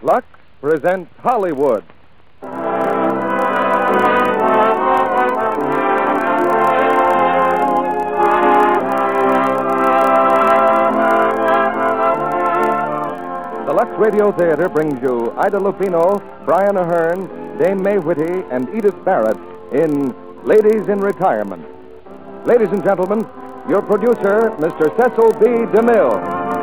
Lux presents Hollywood. The Lux Radio Theater brings you Ida Lupino, Brian Ahern, Dame May Whitty, and Edith Barrett in Ladies in Retirement. Ladies and gentlemen, your producer, Mr. Cecil B. DeMille.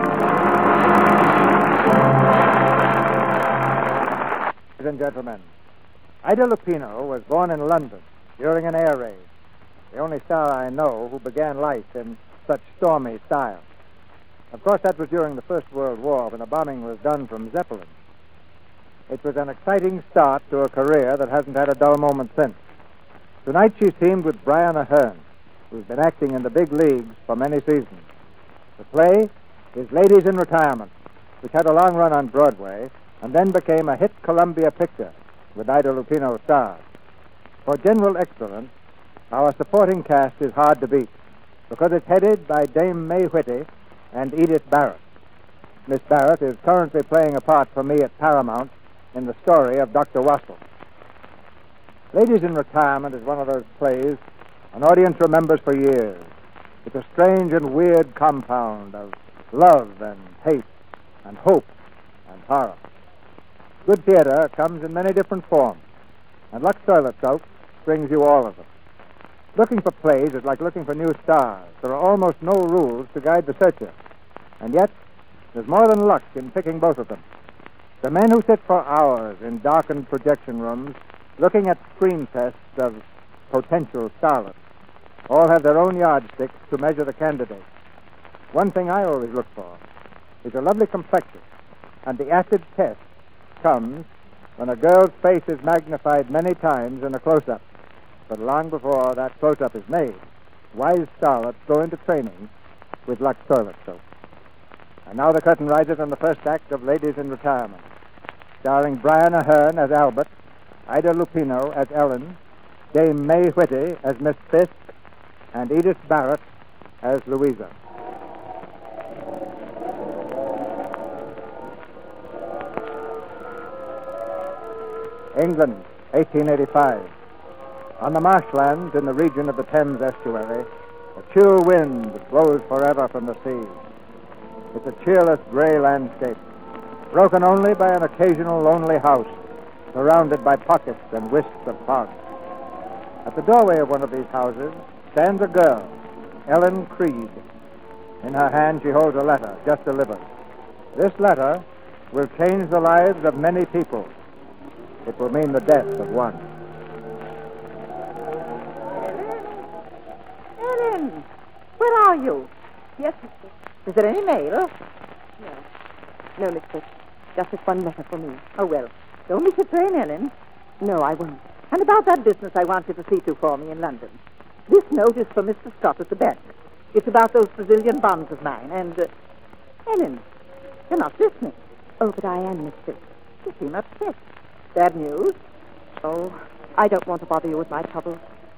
Ladies and gentlemen, Ida Lupino was born in London during an air raid. The only star I know who began life in such stormy style. Of course, that was during the First World War when the bombing was done from Zeppelin. It was an exciting start to a career that hasn't had a dull moment since. Tonight she's teamed with Brian Ahern, who's been acting in the big leagues for many seasons. The play is Ladies in Retirement, which had a long run on Broadway and then became a hit Columbia picture with Ida Lupino stars. For general excellence, our supporting cast is hard to beat because it's headed by Dame May Whitty and Edith Barrett. Miss Barrett is currently playing a part for me at Paramount in the story of Dr. Wassel. Ladies in Retirement is one of those plays an audience remembers for years. It's a strange and weird compound of love and hate and hope and horror. Good theater comes in many different forms, and Lux Toilet Soap brings you all of them. Looking for plays is like looking for new stars. There are almost no rules to guide the searcher. And yet, there's more than luck in picking both of them. The men who sit for hours in darkened projection rooms looking at screen tests of potential starlets all have their own yardsticks to measure the candidate. One thing I always look for is a lovely complexion, and the acid test comes when a girl's face is magnified many times in a close-up. But long before that close-up is made, wise starlets go into training with Lux Toilet Soap. And now the curtain rises on the first act of Ladies in Retirement, starring Brian Ahern as Albert, Ida Lupino as Ellen, Dame May Whitty as Miss Fisk, and Edith Barrett as Louisa. England, 1885. On the marshlands in the region of the Thames estuary, a chill wind blows forever from the sea. It's a cheerless gray landscape, broken only by an occasional lonely house, surrounded by pockets and wisps of fog. At the doorway of one of these houses stands a girl, Ellen Creed. In her hand she holds a letter just delivered. This letter will change the lives of many people. It will mean the death of one. Ellen, where are you? Yes, mistress. Is there any mail? No, mistress. Just this one letter for me. Oh, well, don't miss your train, Ellen. No, I won't. And about that business I want you to see to for me in London. This note is for Mr. Scott at the bank. It's about those Brazilian bonds of mine, and... Ellen, you're not listening. Oh, but I am, mistress. You seem upset. Bad news? Oh, I don't want to bother you with my troubles.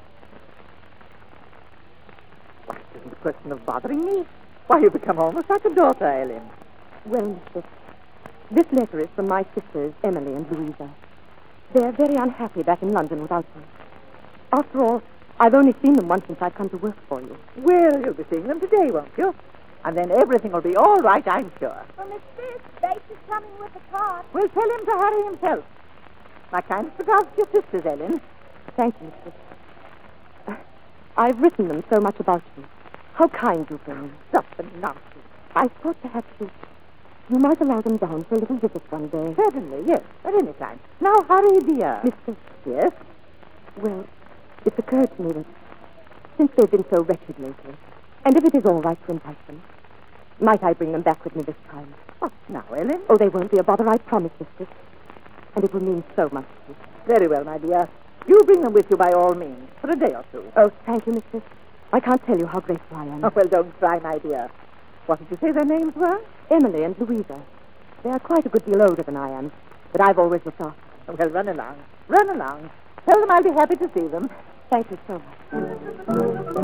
Why, it isn't a question of bothering me. Why, you become almost like a daughter, Ellen. Well, mistress, this letter is from my sisters, Emily and Louisa. They're very unhappy back in London without me. After all, I've only seen them once since I've come to work for you. Well, you'll be seeing them today, won't you? And then everything will be all right, I'm sure. Oh, Miss Fisk, Bates is coming with the cart. We'll tell him to hurry himself. My kindest regards to your sisters, Ellen. Thank you, mistress. I've written them so much about you. How kind you've been. Stop the nonsense. I thought perhaps you might allow them down for a little visit one day. Certainly, yes, at any time. Now, hurry, dear. Mistress. Yes? Well, it's occurred to me that since they've been so wretched lately, and if it is all right to invite them, might I bring them back with me this time? What now, Ellen? Oh, they won't be a bother, I promise, mistress. And it will mean so much to you. Very well, my dear. You bring them with you by all means, for a day or two. Oh, thank you, mistress. I can't tell you how grateful I am. Oh, well, don't cry, my dear. What did you say their names were? Emily and Louisa. They are quite a good deal older than I am, but I've always looked after them. Well, run along. Run along. Tell them I'll be happy to see them. Thank you so much.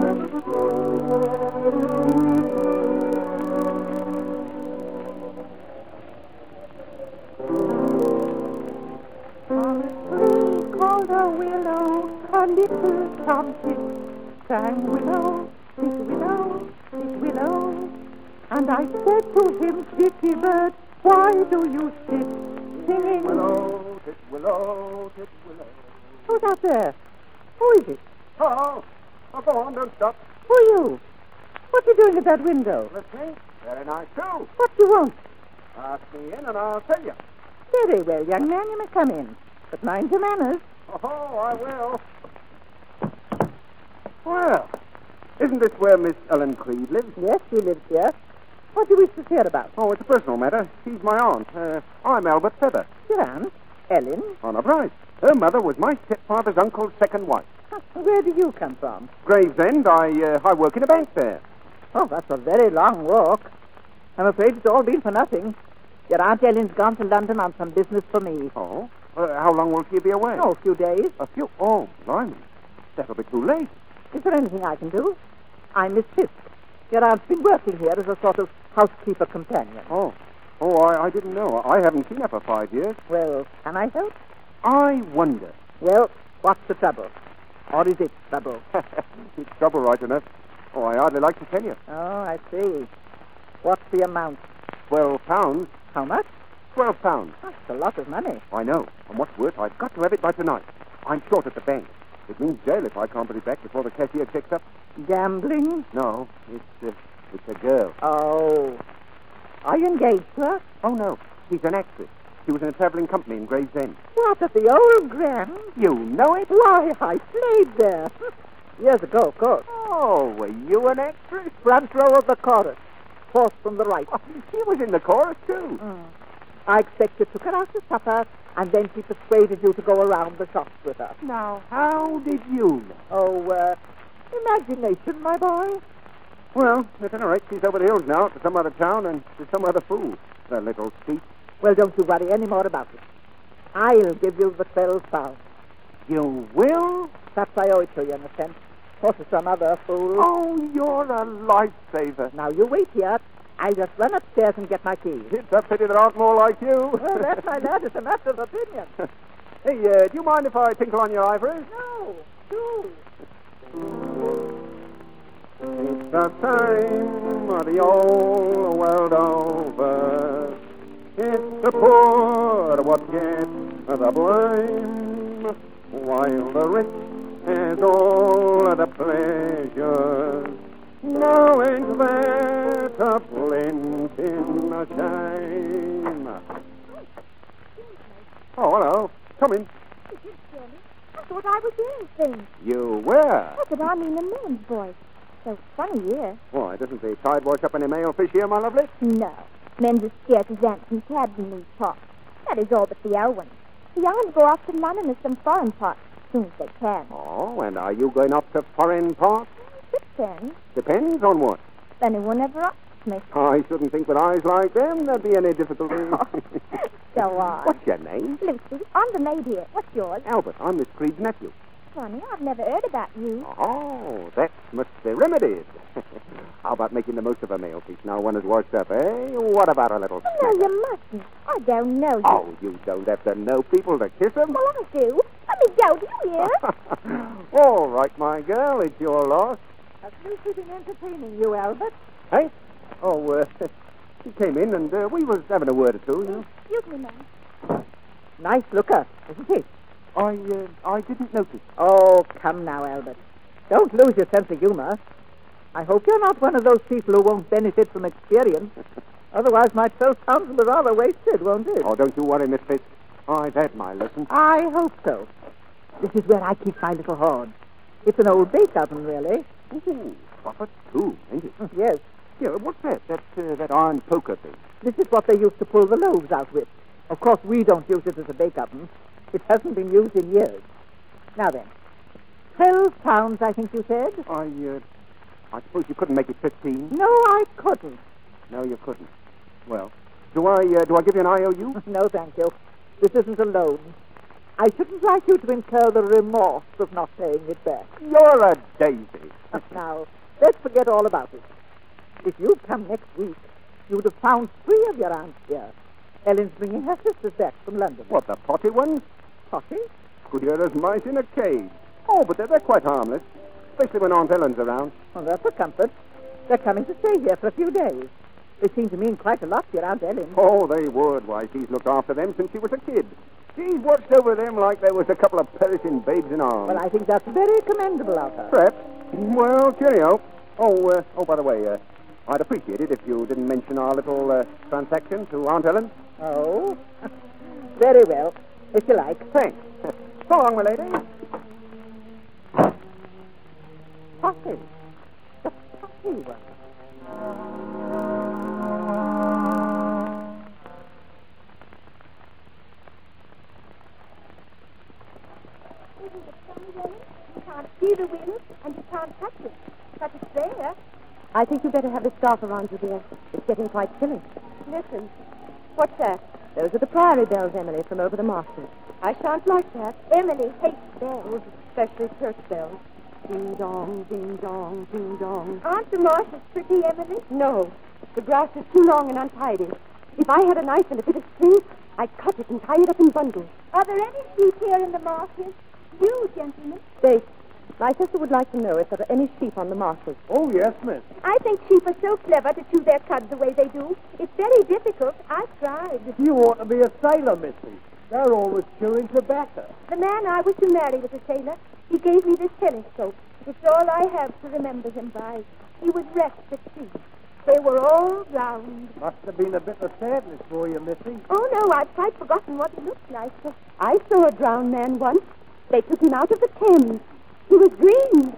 tree called a willow, a little tomtit sang willow, this willow. And I said to him, Dicky bird, why do you sit singing? Willow, tit willow, tit willow. Who's out there? Who is it? Oh, go on, don't stop. Who are you? What are you doing at that window? Listening? Very nice, too. What do you want? Ask me in and I'll tell you. Very well, young man, you may come in. But mind your manners. Oh, I will. Well, isn't this where Miss Ellen Creed lives? Yes, she lives here. What do you wish to hear about? Oh, it's a personal matter. She's my aunt. I'm Albert Feather. Your aunt, Ellen. Honor Bryce. Her mother was my stepfather's uncle's second wife. Where do you come from? Gravesend. I work in a bank there. Oh, that's a very long walk. I'm afraid it's all been for nothing. Your Aunt Ellen's gone to London on some business for me. Oh? How long will she be away? Oh, a few days. A few? Oh, blimey. That'll be too late. Is there anything I can do? I'm Miss Fisk. Your aunt's been working here as a sort of housekeeper companion. Oh, I didn't know. I haven't seen her for 5 years. Well, can I help? I wonder. Well, what's the trouble? Or is it trouble? It's trouble, right enough. Oh, I hardly like to tell you. Oh, I see. What's the amount? £12. How much? £12. That's a lot of money. I know. And what's worse, I've got to have it by tonight. I'm short at the bank. It means jail if I can't put it back before the cashier checks up. Gambling? No, it's a girl. Oh. Are you engaged to her? Oh, no. She's an actress. She was in a traveling company in Gravesend. What, at the old Grand? You know it? Why, I played there. Years ago, of course. Oh, were you an actress? Front row of the chorus. Fourth from the right. Oh, she was in the chorus, too. I expect you took her out to supper, and then she persuaded you to go around the shops with her. Now, how did you know? Oh, imagination, my boy. Well, at any rate, she's over the hills now to some other town and to some other fool. The little thief. Well, don't you worry any more about it. I'll give you the £12. You will? Perhaps I owe it to you in a sense. Or to some other fool. Oh, you're a lifesaver. Now, you wait here. I'll just run upstairs and get my keys. It's a pity there aren't more like you. Well, that, my lad, is a matter of opinion. Hey, do you mind if I tinkle on your ivories? No, do. It's the same the old world over. It's the poor what get the blame, while the rich has all the pleasures, knowing that a flint in a shame. Oh, hello. Come in. I thought I was doing things. You were? Oh, but I mean the men's voice. So funny here. Why, doesn't the tide wash up any male fish here, my lovely? No. Men's as scarce as ants and tabs in these parts. That is all but the old ones. The young ones go off to London or some foreign parts as soon as they can. Oh, and are you going off to foreign parts? Depends. Depends on what. If anyone ever asks me. I shouldn't think with eyes like them there'd be any difficulty. Go on. What's your name? Lucy. I'm the maid here. What's yours? Albert. I'm Miss Creed's nephew. Funny, I've never heard about you. Oh, that must be remedied. How about making the most of a male piece now one is washed up, eh? What about a little Oh, no, you mustn't. I don't know you. Oh, you don't have to know people to kiss them. Well, I do. Let me go. Do you hear? All right, my girl, it's your loss. Has Lucy been entertaining you, Albert? Hey? Oh, he came in and we was having a word or two, you know. Excuse me, ma'am. Nice looker, isn't he? I didn't notice. Oh, come now, Albert. Don't lose your sense of humor. I hope you're not one of those people who won't benefit from experience. Otherwise, my £12 will be rather wasted, won't it? Oh, don't you worry, Miss Fisk. I've had my lesson. I hope so. This is where I keep my little horn. It's an old bake oven, really. Ooh, proper too, ain't it? Yes. Yeah, what's that? That iron poker thing. This is what they used to pull the loaves out with. Of course, we don't use it as a bake oven. It hasn't been used in years. Now then, £12, I think you said? I suppose you couldn't make it 15. No, I couldn't. No, you couldn't. Well, do I give you an IOU? No, thank you. This isn't a loan. I shouldn't like you to incur the remorse of not paying it back. You're a daisy. Now, let's forget all about it. If you'd come next week, you'd have found 3 of your aunts here. Ellen's bringing her sisters back from London. What, the potty ones? Poppy? Queer as mice in a cage. Oh, but they're quite harmless, especially when Aunt Ellen's around. Well, that's a comfort. They're coming to stay here for a few days. They seem to mean quite a lot to your Aunt Ellen. Oh, they would. Why, she's looked after them since she was a kid. She's watched over them like there was a couple of perishing babes in arms. Well, I think that's very commendable of her. Perhaps. Well, cheerio. Oh, by the way, I'd appreciate it if you didn't mention our little transaction to Aunt Ellen. Oh? Very well, if you like. Thanks. So long, my lady. Poppy. The Poppy one. Isn't it funny, Ellen? You can't see the wind, and you can't touch it. But it's there. I think you better have the scarf around you, dear. It's getting quite chilly. Listen. What's that? Those are the priory bells, Emily, from over the marshes. I shan't like that. Emily hates bells. Especially church bells. Ding dong, ding dong, ding dong. Aren't the marshes pretty, Emily? No. The grass is too long and untidy. If I had a knife and a bit of string, I'd cut it and tie it up in bundles. Are there any sheep here in the marshes? You, gentlemen. Dave, my sister would like to know if there are any sheep on the marshes. Oh, yes, miss. I think sheep are so clever to chew their cuds the way they do. It's very difficult. I've tried. You ought to be a sailor, missy. They're always chewing tobacco. The man I was to marry was a sailor. He gave me this telescope. It's all I have to remember him by. He was wrecked at sea. They were all drowned. Must have been a bit of sadness for you, missy. Oh, no, I've quite forgotten what he looked like. I saw a drowned man once. They took him out of the Thames. He was green.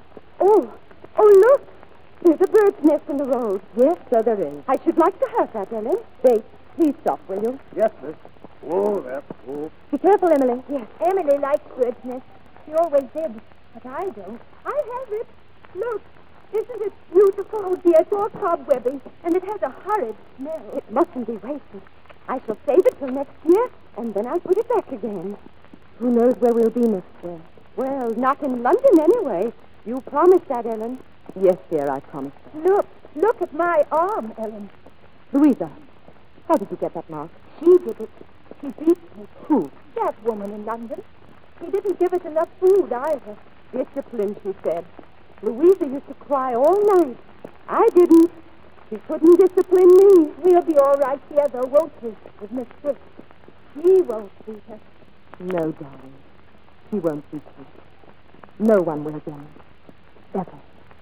Oh, look. There's a bird's nest in the road. Yes, so there is. I should like to have that, Ellen. Dave, please stop, will you? Yes, miss. Oh, that's cool. Be careful, Emily. Yes, Emily likes bird's nests. She always did. But I don't. I have it. Look. Isn't it beautiful? Oh, dear, it's all cobwebby, and it has a horrid smell. It mustn't be wasted. I shall save it till next year, and then I'll put it back again. Who knows where we'll be next year? Well, not in London anyway. You promised that, Ellen. Yes, dear, I promised that. Look at my arm, Ellen. Louisa, how did you get that mark? She did it. She beat me. Who? That woman in London. She didn't give us enough food either. Discipline, she said. Louisa used to cry all night. I didn't. She couldn't discipline me. We'll be all right here, though, won't we, with Miss Swift? She won't beat us. No, darling. She won't beat you. No one will again. Ever.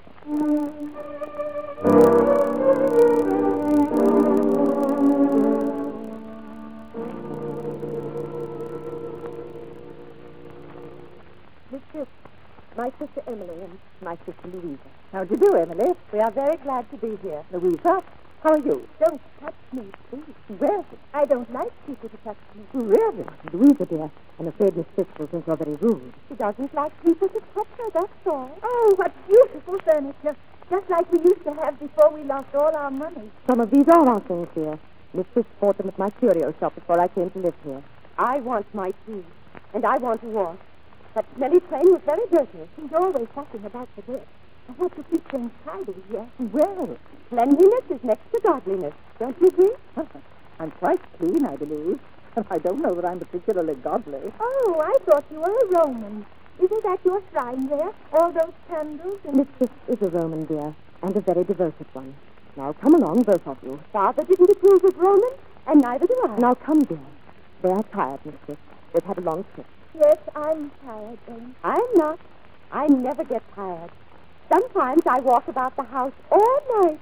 Miss Swift, my sister Emily and my sister Louisa. How do you do, Emily? We are very glad to be here. Louisa, how are you? Don't touch me, please. Well, I don't like people to touch me. really? Louisa, dear, I'm afraid Miss Fitz will think you're very rude. She doesn't like people to touch her, that's all. Oh, what beautiful furniture. Just like we used to have before we lost all our money. Some of these are our things, dear. Miss Fitz bought them at my curio shop before I came to live here. I want my tea, and I want to wash. That smelly train was very dirty. She's always fussing about the dirt. I hope to keep things tidy here. Well, cleanliness is next to godliness. Don't you agree? I'm quite clean, I believe. I don't know that I'm particularly godly. Oh, I thought you were a Roman. Isn't that your shrine there? All those candles and... Miss Fitz is a Roman, dear, and a very devoted one. Now, come along, both of you. Father didn't approve of Romans, and neither do I. Now, come, dear. They are tired, Miss Fitz. They've had a long trip. Yes, I'm tired, then. I'm not. I never get tired. Sometimes I walk about the house all night.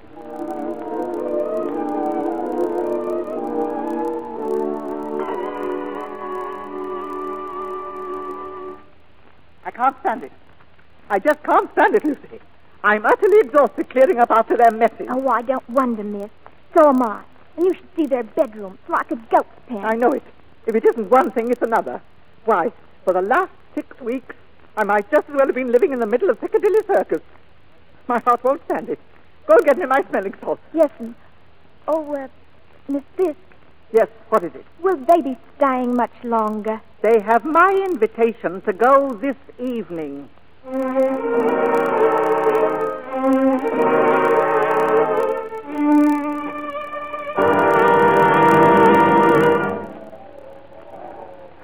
I can't stand it. I just can't stand it, Lucy. I'm utterly exhausted clearing up after their messes. Oh, I don't wonder, miss. So am I. And you should see their bedroom. It's like a goat's pen. I know it. If it isn't one thing, it's another. Why, for the last 6 weeks, I might just as well have been living in the middle of Piccadilly Circus. My heart won't stand it. Go and get me my smelling salts. Yes, ma'am. Oh, Miss Fisk, Yes, what is it? will they be staying much longer? They have my invitation to go this evening.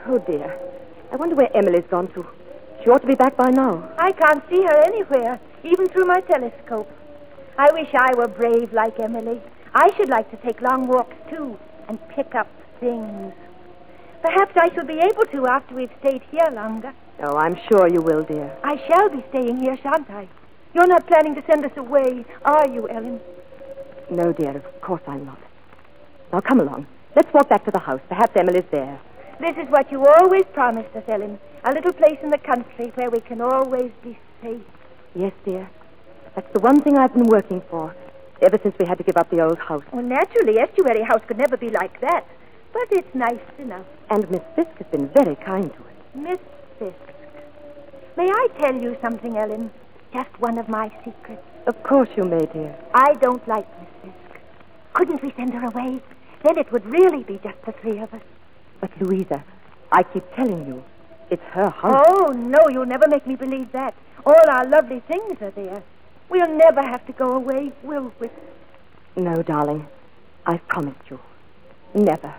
Oh, dear. I wonder where Emily's gone to. She ought to be back by now. I can't see her anywhere, even through my telescope. I wish I were brave like Emily. I should like to take long walks, too, and pick up things. Perhaps I shall be able to after we've stayed here longer. Oh, I'm sure you will, dear. I shall be staying here, shan't I? You're not planning to send us away, are you, Ellen? No, dear, of course I'm not. Now, come along. Let's walk back to the house. Perhaps Emily's there. This is what you always promised us, Ellen. A little place in the country where we can always be safe. Yes, dear. That's the one thing I've been working for, ever since we had to give up the old house. Well, naturally, Estuary House could never be like that. But it's nice enough. And Miss Fisk has been very kind to us. Miss Fisk. May I tell you something, Ellen? Just one of my secrets. Of course you may, dear. I don't like Miss Fisk. Couldn't we send her away? Then it would really be just the three of us. But, Louisa, I keep telling you, it's her house. Oh, no, you'll never make me believe that. All our lovely things are there. We'll never have to go away, will we? No, darling. I've promised you. Never.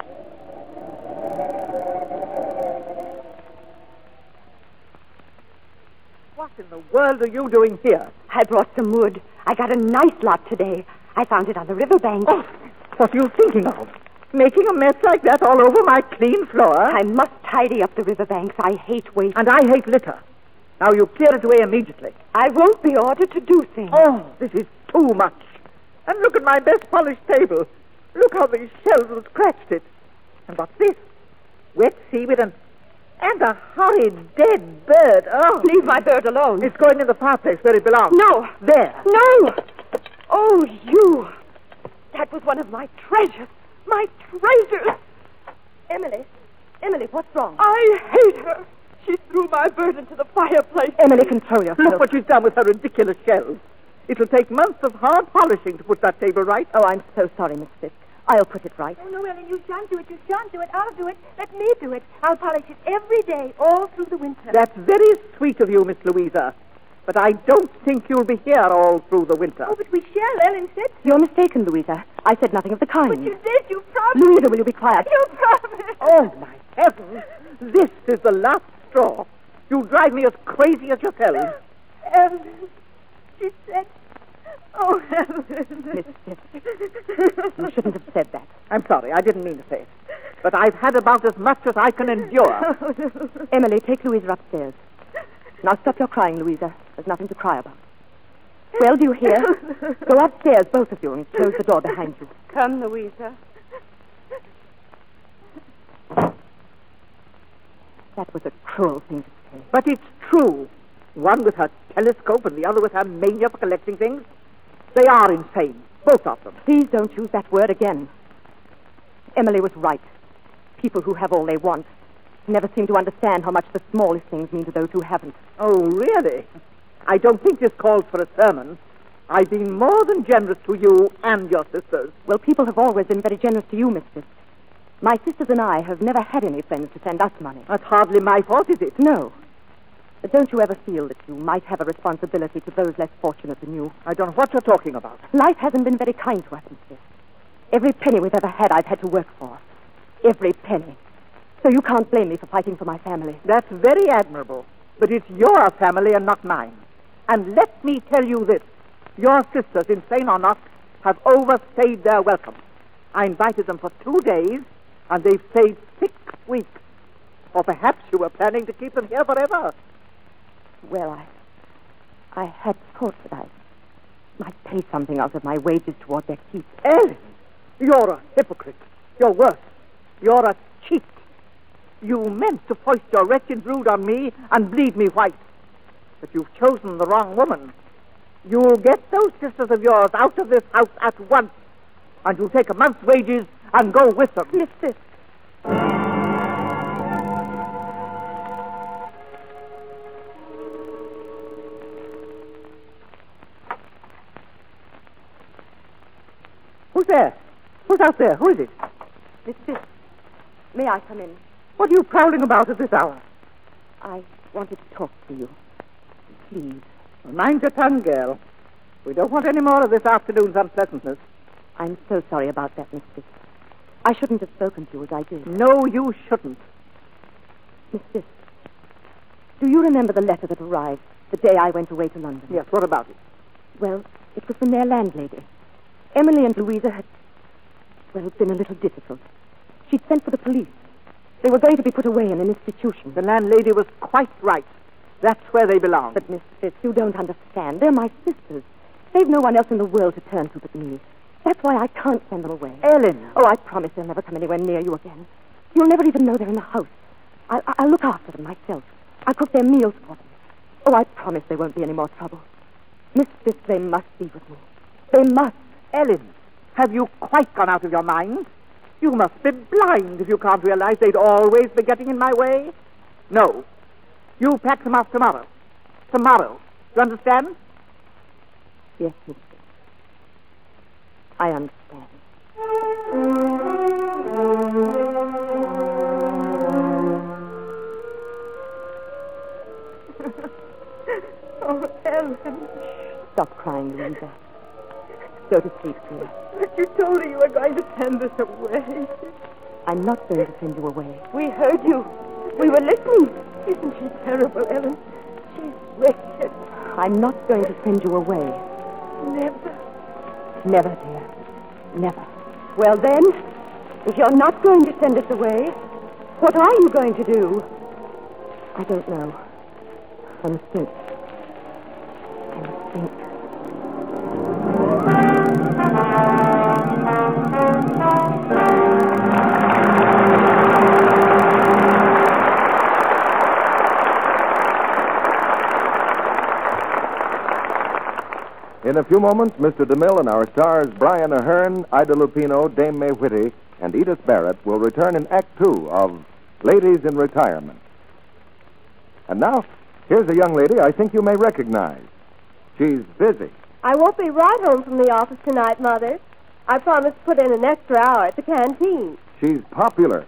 What in the world are you doing here? I brought some wood. I got a nice lot today. I found it on the riverbank. Oh, what are you thinking of? Making a mess like that all over my clean floor? I must tidy up the riverbanks. I hate waste. And I hate litter. Now you clear it away immediately. I won't be ordered to do things. Oh, this is too much. And look at my best polished table. Look how these shells have scratched it. And what's this? Wet seaweed and a horrid dead bird. Oh. Leave my bird alone. It's going in the fireplace where it belongs. No. There. No. Oh, you. That was one of my treasures. My treasures. Emily, what's wrong? I hate her. She threw my bird into the fireplace. Emily, control yourself. Look what she's done with her ridiculous shells. It'll take months of hard polishing to put that table right. Oh, I'm so sorry, Miss Fisk. I'll put it right. Oh, no, Ellen, you shan't do it. You shan't do it. I'll do it. Let me do it. I'll polish it every day, all through the winter. That's very sweet of you, Miss Louisa. But I don't think you'll be here all through the winter. Oh, but we shall. Ellen said so. You're mistaken, Louisa. I said nothing of the kind. But you did. You promised. Louisa, will you be quiet? You promised. Oh, my heavens. This is the last straw. You drive me as crazy as yourself. Ellen, she said... Oh, Ellen. Miss Fisk, you shouldn't have said that. I'm sorry. I didn't mean to say it. But I've had about as much as I can endure. Oh, no. Emily, take Louisa upstairs. Now stop your crying, Louisa. There's nothing to cry about. Well, do you hear? Go upstairs, both of you, and close the door behind you. Come, Louisa. That was a cruel thing to say. But it's true. One with her telescope and the other with her mania for collecting things. They are insane, both of them. Please don't use that word again. Emily was right. People who have all they want never seem to understand how much the smallest things mean to those who haven't. Oh, really? I don't think this calls for a sermon. I've been more than generous to you and your sisters. Well, people have always been very generous to you, Miss Fisk. My sisters and I have never had any friends to send us money. That's hardly my fault, is it? No. But don't you ever feel that you might have a responsibility to those less fortunate than you? I don't know what you're talking about. Life hasn't been very kind to us, Miss Fisk. Every penny we've ever had, I've had to work for. Every penny. So you can't blame me for fighting for my family. That's very admirable. But it's your family and not mine. And let me tell you this. Your sisters, insane or not, have overstayed their welcome. I invited them for 2 days, and they've stayed 6 weeks. Or perhaps you were planning to keep them here forever. Well, I had thought that I might pay something out of my wages toward their keep. Ellen, you're a hypocrite. You're worse. You're a cheat. You meant to foist your wretched brood on me and bleed me white. But you've chosen the wrong woman. You'll get those sisters of yours out of this house at once, and you'll take a month's wages and go with them. Miss Fisk. Who's there? Who's out there? Who is it? Miss Fisk, may I come in? What are you prowling about at this hour? I wanted to talk to you. Please. Well, mind your tongue, girl. We don't want any more of this afternoon's unpleasantness. I'm so sorry about that, Miss Fisk. I shouldn't have spoken to you as I did. No, you shouldn't. Miss Fisk, do you remember the letter that arrived the day I went away to London? Yes, what about it? Well, it was from their landlady. Emily and Louisa had... Well, it's been a little difficult. She'd sent for the police. They were going to be put away in an institution. The landlady was quite right. That's where they belong. But, Miss Fisk, you don't understand. They're my sisters. They've no one else in the world to turn to but me. That's why I can't send them away. Ellen! Oh, I promise they'll never come anywhere near you again. You'll never even know they're in the house. I'll look after them myself. I'll cook their meals for them. Oh, I promise there won't be any more trouble. Miss Fisk, they must be with me. They must. Ellen, have you quite gone out of your mind? You must be blind if you can't realize they'd always be getting in my way. No. You pack them off tomorrow. Tomorrow. You understand? Yes, Miss Fisk. I understand. Oh, Ellen. Stop crying, Louisa. Go to sleep, dear. But you told her you were going to send us away. I'm not going to send you away. We heard you. We were listening. Isn't she terrible, Ellen? She's wicked. I'm not going to send you away. Never. Never, dear. Never. Well, then, if you're not going to send us away, what are you going to do? I don't know. I must think. I must think. In a few moments, Mr. DeMille and our stars Brian Ahern, Ida Lupino, Dame May Whitty, and Edith Barrett will return in Act Two of Ladies in Retirement. And now, here's a young lady I think you may recognize. She's busy. I won't be right home from the office tonight, Mother. I promised to put in an extra hour at the canteen. She's popular.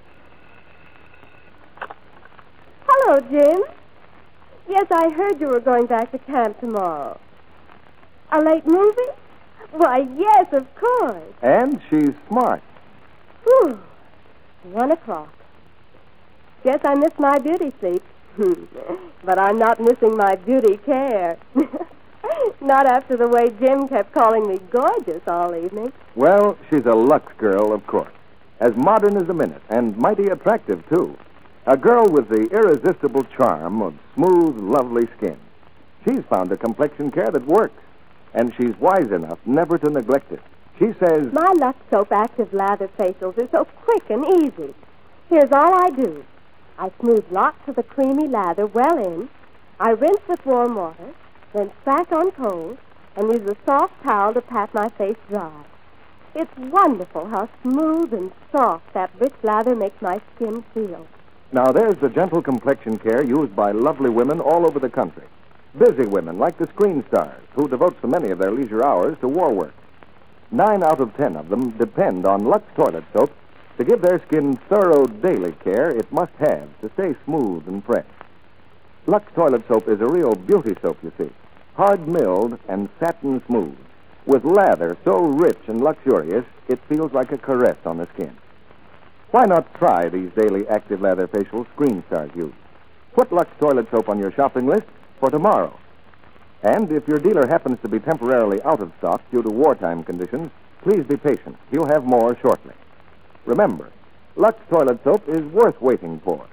Hello, Jim. Yes, I heard you were going back to camp tomorrow. A late movie? Why, yes, of course. And she's smart. Whew. 1 o'clock. Guess I missed my beauty sleep. But I'm not missing my beauty care. Not after the way Jim kept calling me gorgeous all evening. Well, she's a Lux girl, of course. As modern as a minute, and mighty attractive, too. A girl with the irresistible charm of smooth, lovely skin. She's found a complexion care that works. And she's wise enough never to neglect it. She says, My Lux Soap Active Lather Facials are so quick and easy. Here's all I do. I smooth lots of the creamy lather well in. I rinse with warm water, then slack on cold, and use a soft towel to pat my face dry. It's wonderful how smooth and soft that rich lather makes my skin feel. now there's the gentle complexion care used by lovely women all over the country. Busy women like the screen stars, who devote so many of their leisure hours to war work. 9 out of 10 of them depend on Lux toilet soap to give their skin thorough daily care it must have to stay smooth and fresh. Lux toilet soap is a real beauty soap, you see. Hard-milled and satin smooth, with lather so rich and luxurious it feels like a caress on the skin. Why not try these daily active lather facials Screen Stars use? Put Lux toilet soap on your shopping list for tomorrow. And if your dealer happens to be temporarily out of stock due to wartime conditions, please be patient. You'll have more shortly. Remember, Lux toilet soap is worth waiting for.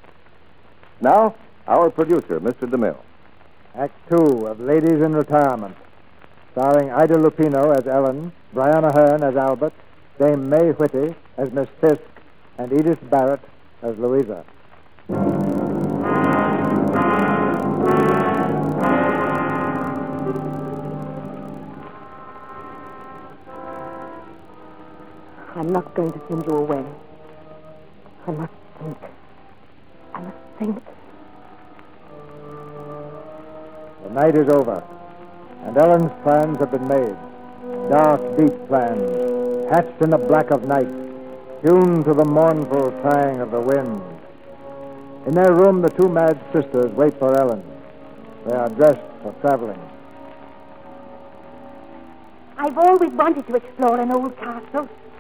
Now, our producer, Mr. DeMille. Act Two of Ladies in Retirement, starring Ida Lupino as Ellen, Brian Ahern as Albert, Dame May Whitty as Miss Fisk, and Edith Barrett as Louisa. I'm not going to send you away. I must think. I must think. The night is over, and Ellen's plans have been made. Dark, deep plans, hatched in the black of night, tuned to the mournful sighing of the wind. In their room, the two mad sisters wait for Ellen. They are dressed for traveling. I've always wanted to explore an old castle.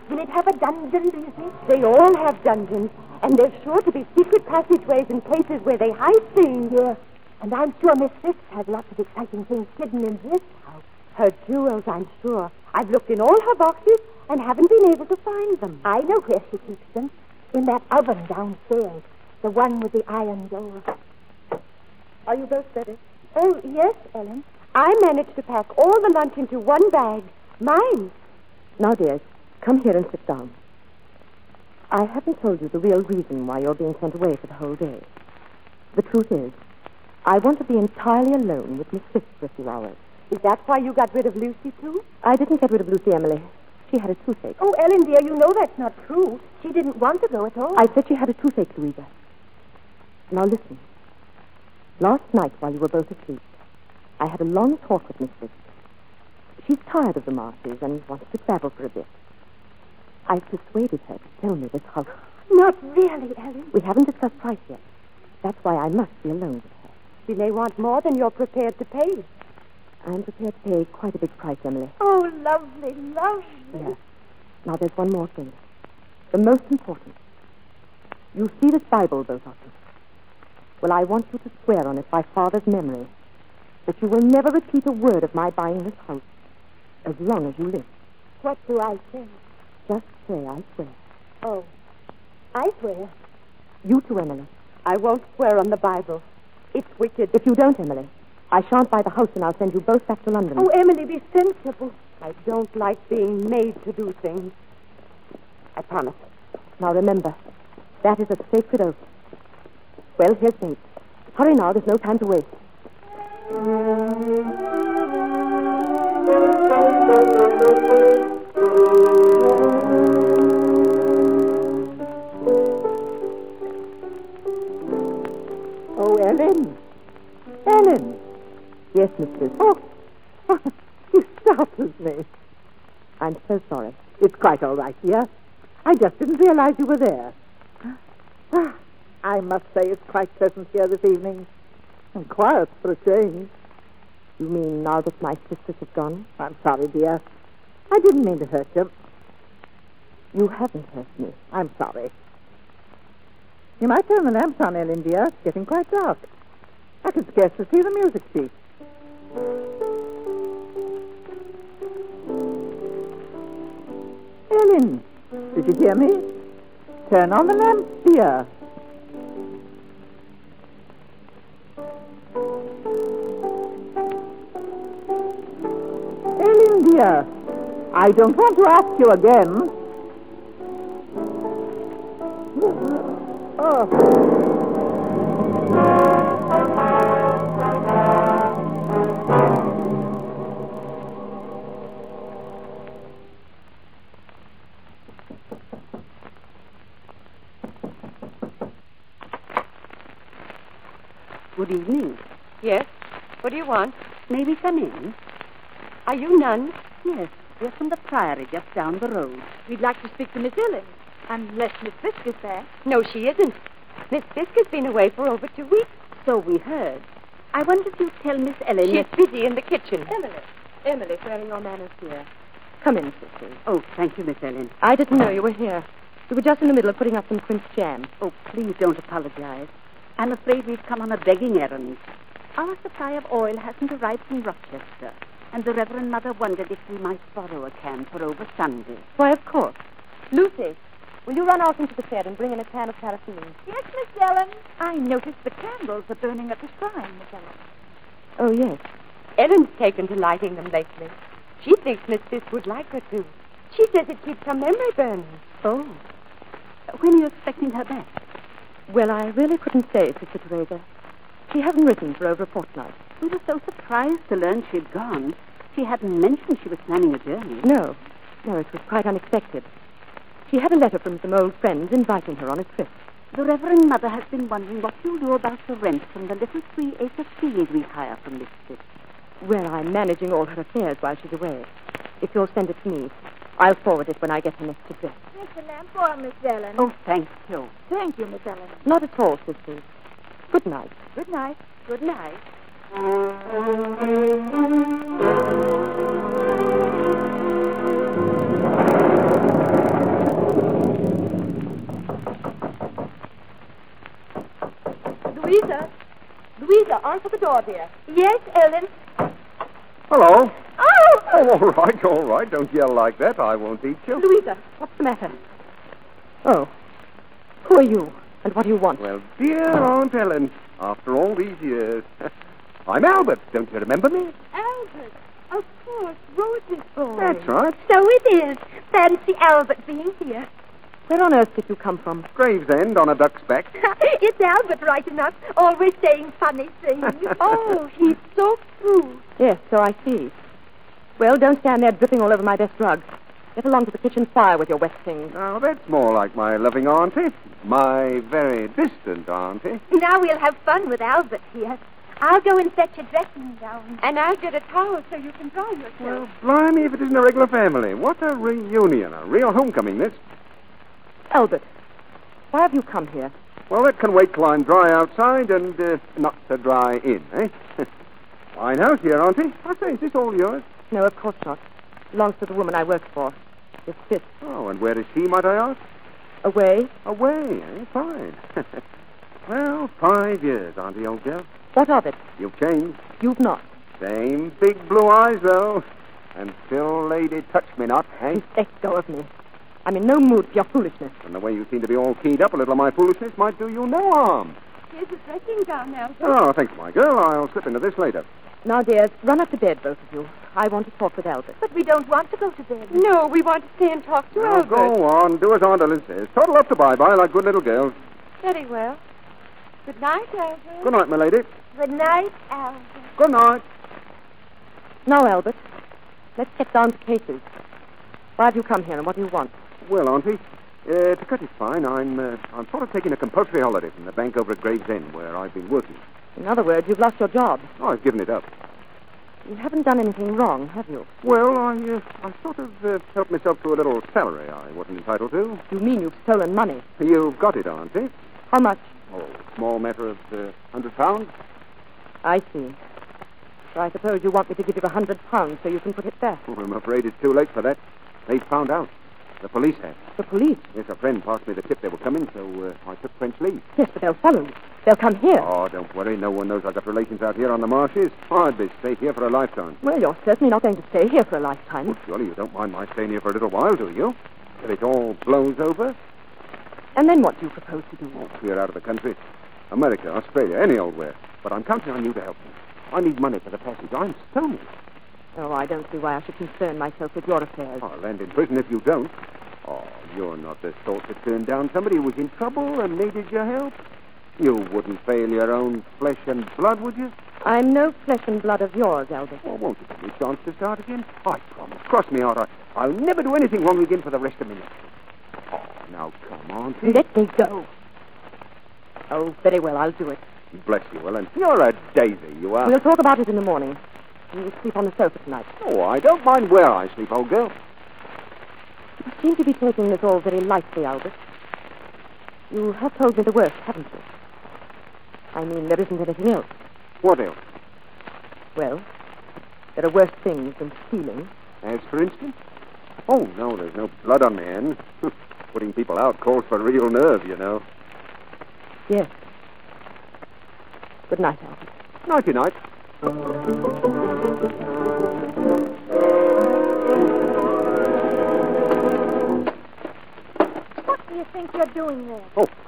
Will it have a dungeon, do you think? They all have dungeons, and there's sure to be secret passageways and places where they hide things. Yes, and I'm sure Miss Fisk has lots of exciting things hidden in this house. Her jewels, I'm sure. I've looked in all her boxes and haven't been able to find them. I know where she keeps them. In that oven downstairs. The one with the iron door. Are you both ready? Oh, yes, Ellen. I managed to pack all the lunch into one bag. Mine. Now, dears, come here and sit down. I haven't told you the real reason why you're being sent away for the whole day. The truth is, I want to be entirely alone with Miss Fisk for a few hours. Is that why you got rid of Lucy, too? I didn't get rid of Lucy, Emily. She had a toothache. Oh, Ellen, dear, you know that's not true. She didn't want to go at all. I said she had a toothache, Louisa. Now, listen. Last night, while you were both asleep, I had a long talk with Miss Fisk. She's tired of the marshes and wants to travel for a bit. I persuaded her to tell me this house. Not really, Ellen. We haven't discussed price yet. That's why I must be alone with her. She may want more than you're prepared to pay. I'm prepared to pay quite a big price, Emily. Oh, lovely, lovely. Yes. Now, there's one more thing. The most important. You see this Bible, both of you. Well, I want you to swear on it by Father's memory that you will never repeat a word of my buying this house as long as you live. What do I say? Just say I swear. Oh, I swear. You too, Emily. I won't swear on the Bible. It's wicked. If you don't, Emily, I shan't buy the house and I'll send you both back to London. Oh, Emily, be sensible. I don't like being made to do things. I promise. Now remember, that is a sacred oath. Well, here's Bates. Hurry now, there's no time to waste. Oh, Ellen. Ellen. Yes, mistress. Oh, you startled me. I'm so sorry. It's quite all right, dear. I just didn't realize you were there. I must say it's quite pleasant here this evening. And quiet for a change. You mean now that my sisters have gone? I'm sorry, dear. I didn't mean to hurt you. You haven't hurt me. I'm sorry. You might turn the lamps on, Ellen, dear. It's getting quite dark. I can scarcely see the music sheet. Ellen, did you hear me? Turn on the lamps, dear. Ellen, dear, I don't want to ask you again. Oh. Good evening. Yes? What do you want? May we come in? Are you nuns? Yes, we're from the Priory just down the road. We'd like to speak to Miss Ellen. Unless Miss Fisk is there. No, she isn't. Miss Fisk has been away for over 2 weeks. So we heard. I wonder if you'd tell Miss Ellen She's busy in the kitchen. Emily, wearing your manners here. Come in, sisters. Oh, thank you, Miss Ellen. I didn't know you were here. We were just in the middle of putting up some quince jam. Oh, please don't apologize. I'm afraid we've come on a begging errand. Our supply of oil hasn't arrived from Rochester, and the Reverend Mother wondered if we might borrow a can for over Sunday. Why, of course. Lucy, will you run off into the shed and bring in a can of paraffin? Yes, Miss Ellen. I noticed the candles are burning at the shrine, Miss Ellen. Oh, yes. Ellen's taken to lighting them lately. She thinks Miss Fisk would like her to. She says it keeps her memory burning. Oh. When are you expecting her back? Well, I really couldn't say, Sister Teresa. She hasn't written for over a fortnight. We were so surprised to learn she'd gone. She hadn't mentioned she was planning a journey. No, it was quite unexpected. She had a letter from some old friends inviting her on a trip. The Reverend Mother has been wondering what you'll do about the rent from the little 3-acre field we hire from Miss Fisk. Well, I'm managing all her affairs while she's away. If you'll send it to me, I'll forward it when I get her next address. Mr. Lamp for Miss Ellen. Oh, thank you. Thank you, Miss Ellen. Not at all, sisters. Good night. Good night. Good night. Louisa! Louisa, answer the door, dear. Yes, Ellen. Hello. Oh! Oh, all right. Don't yell like that. I won't eat you. Louisa, what's the matter? Oh. Who are you? And what do you want? Well, dear Aunt Ellen, after all these years, I'm Albert. Don't you remember me? Albert. Of course, Rose's boy. That's right. So it is. Fancy Albert being here. Where on earth did you come from? Gravesend on a duck's back. It's Albert right enough, always saying funny things. Oh, he's so cute. Yes, so I see. Well, don't stand there dripping all over my best rugs. Get along to the kitchen fire with your wet things. Now, that's more like my loving auntie. My very distant auntie. Now we'll have fun with Albert here. I'll go and fetch a dressing gown. And I'll get a towel so you can dry yourself. Well, blimey, if it isn't a regular family. What a reunion. A real homecoming, this. Albert, why have you come here? Well, that can wait till I'm dry outside and not so dry in, eh? Fine house here, auntie. I say, is this all yours? No, of course not. Belongs to the woman I work for. Your sis. Oh, and where is she, might I ask? Away? Away, eh? Fine. Well, 5 years, auntie, old girl. What of it? You've changed. You've not. Same big blue eyes, though. And still, lady, touch me not, eh? Let go of me. I'm in no mood for your foolishness. And the way you seem to be all keyed up, a little of my foolishness might do you no harm. Here's a dressing gown, Albert. Oh, thanks, my girl. I'll slip into this later. Now, dears, run up to bed, both of you. I want to talk with Albert. But we don't want to go to bed. No, we want to stay and talk to Now, Albert. go on. Do as Aunt Ellen says. Toddle up to bye-bye like good little girls. Very well. Good night, Albert. Good night, my lady. Good night, Albert. Good night. Now, Albert, let's get down to cases. Why have you come here and what do you want? Well, auntie, to cut it fine, I'm sort of taking a compulsory holiday from the bank over at Gravesend, where I've been working. In other words, you've lost your job. Oh, I've given it up. You haven't done anything wrong, have you? Well, I sort of helped myself to a little salary I wasn't entitled to. You mean you've stolen money? You've got it, auntie. How much? Oh, small matter of £100. I see. So I suppose you want me to give you £100 so you can put it back. Oh, I'm afraid it's too late for that. They've found out. The police have. The police? Yes, a friend passed me the tip they were coming, so I took French leave. Yes, but they'll follow you. They'll come here. Oh, don't worry. No one knows I've got relations out here on the marshes. I'd be safe here for a lifetime. Well, you're certainly not going to stay here for a lifetime. Well, surely you don't mind my staying here for a little while, do you? Till it all blows over? And then what do you propose to do? Oh, clear out of the country. America, Australia, any old where. But I'm counting on you to help me. I need money for the passage. I'm stoned. Oh, I don't see why I should concern myself with your affairs. I'll land in prison if you don't. Oh, you're not the sort to turn down somebody who was in trouble and needed your help. You wouldn't fail your own flesh and blood, would you? I'm no flesh and blood of yours, Albert. Oh, won't you give me a chance to start again? I promise. Cross me out. I'll never do anything wrong again for the rest of my life. Oh, now come on. Let me go. Oh, very well, I'll do it. Bless you, Ellen. You're a daisy, you are. We'll talk about it in the morning. You sleep on the sofa tonight. Oh, I don't mind where I sleep, old girl. You seem to be taking this all very lightly, Albert. You have told me the worst, haven't you? I mean, there isn't anything else. What else? Well, there are worse things than stealing. As for instance? Oh, no, there's no blood on my hands. Putting people out calls for real nerve, you know. Yes. Good night, Albert. Nighty-night. What do you think you're doing there?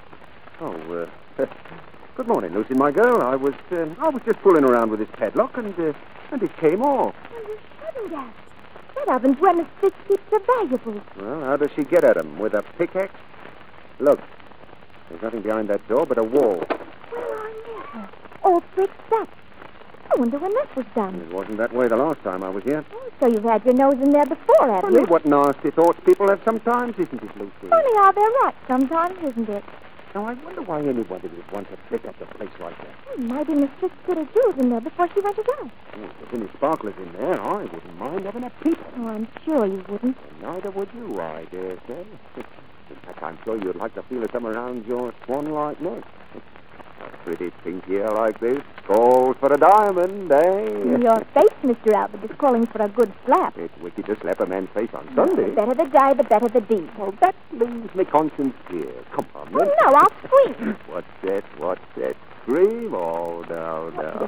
Good morning, Lucy, my girl. I was just fooling around with this padlock, and it came off. Well, you shouldn't have. That oven's one of six heaps of valuables. Well, how does she get at 'em? With a pickaxe? Look, there's nothing behind that door but a wall. Well, I never. All bricked up. I wonder when that was done. It wasn't that way the last time I was here. Oh, so you've had your nose in there before, have Funny you? what nasty thoughts people have sometimes, isn't it, Lucy? Funny how they're right sometimes, isn't it? Now, I wonder why anybody would want to pick up a place like that. Well, might have been a 6 bit of jewels in there before she went to go. Oh, if there's any sparklers in there, I wouldn't mind having a peep. Oh, I'm sure you wouldn't. And neither would you, I dare say. In fact, I'm sure you'd like to feel it come around your swan-like neck. A pretty pink hair like this calls for a diamond, eh? Your face, Mr. Albert, is calling for a good slap. It's wicked to slap a man's face on Sunday. The better the guy, the better the deed. Well, that leaves me conscience clear. Come on, Oh, then. no, I'll scream. What's that? Scream?